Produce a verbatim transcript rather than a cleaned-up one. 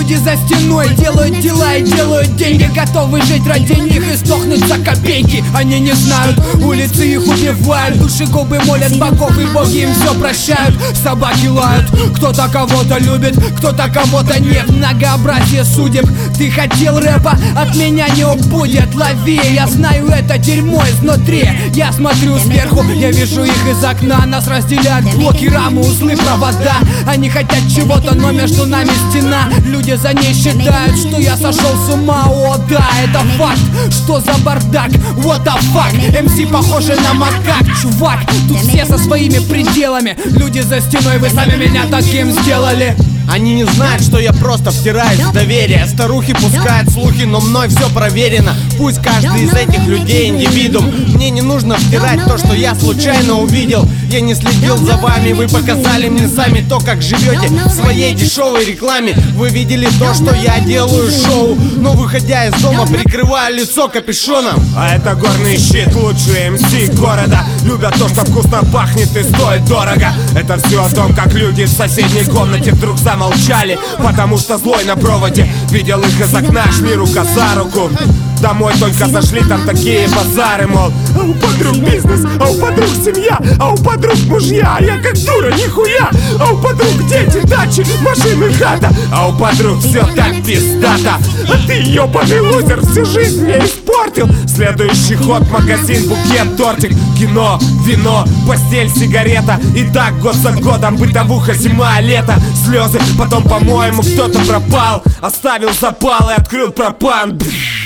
люди за стеной делают дела и делают деньги, готовы жить ради них и сдохнуть за копейки. Они не знают, улицы их убивают, душегубы молят богов и боги им все прощают. Собаки лают, кто-то кого-то любит, кто-то кого-то нет. Многообразие судеб. Ты хотел рэпа, от меня не убудет. Лови, я знаю это дерьмо изнутри. Я смотрю сверху, я вижу их из окна. Нас разделяют блоки, рамы, узлы, провода. Они хотят чего-то, но между нами стена. Люди за ней считают, что я сошел с ума. О да, это факт, что за бардак. What the fuck, эм си похожи на макак. Чувак, тут все со своими пределами. Люди за стеной, вы сами меня таким сделали. Они не знают, что я просто втираюсь в доверие. Старухи пускают слухи, но мной все проверено. Пусть каждый из этих людей индивидуум. Мне не нужно втирать то, что я случайно увидел. Я не следил за вами, вы показали мне сами то, как живете в своей дешевой рекламе. Вы видели то, что я делаю шоу, но выходя из дома прикрываю лицо капюшоном. А это горный щит, лучшие эм си города. Любят то, что вкусно пахнет и стоит дорого. Это все о том, как люди в соседней комнате вдруг замолчали, потому что злой на проводе видел их из окна, шли рука за руку. Домой только зашли, там такие базары, мол, а у подруг бизнес, а у подруг семья, а у подруг мужья, а я как дура, нихуя. А у подруг дети, дачи, машины, хата, а у подруг все так пиздато. А ты, ёбаный лузер, всю жизнь мне испортил. Следующий ход, магазин, букет, тортик, кино, вино, постель, сигарета. И так год за годом, бытовуха, зима, лето, слезы. Потом, по-моему, кто-то пропал, оставил запал и открыл пропан.